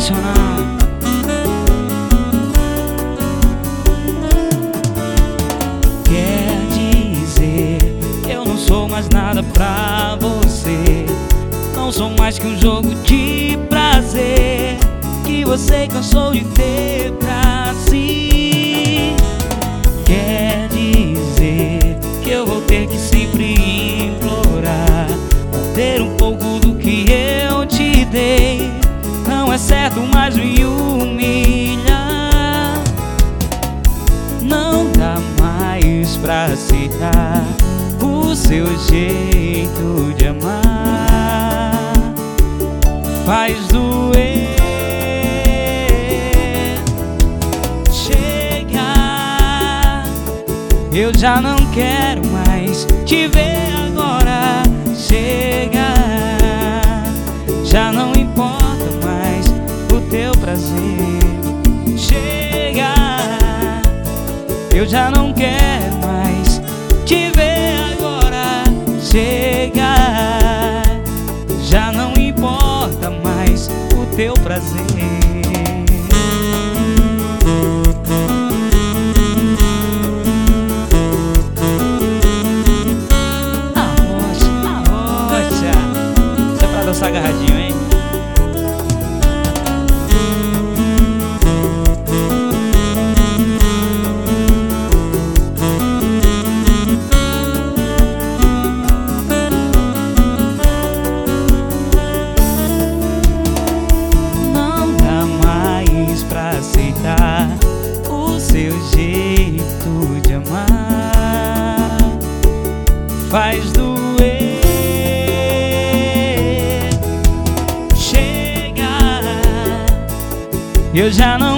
sensacional. Quer dizer que eu não sou mais nada pra você, não sou mais que um jogo de prazer que você cansou de ter pra si. Quer dizer que eu vou ter que sempre implorar pra ter um pouco do que eu te dei. Não é certo mais me humilhar. Não dá mais pra aceitar o seu jeito de amar. Faz doer. Chega, eu já não quero mais te ver agora. Chega, já não importa mais o teu prazer. Chega, eu já não quero mais te ver agora. Chega, já não importa mais o teu prazer. Dançar agarradinho, hein? Não dá mais pra aceitar o seu jeito de amar. Faz doer. Eu já não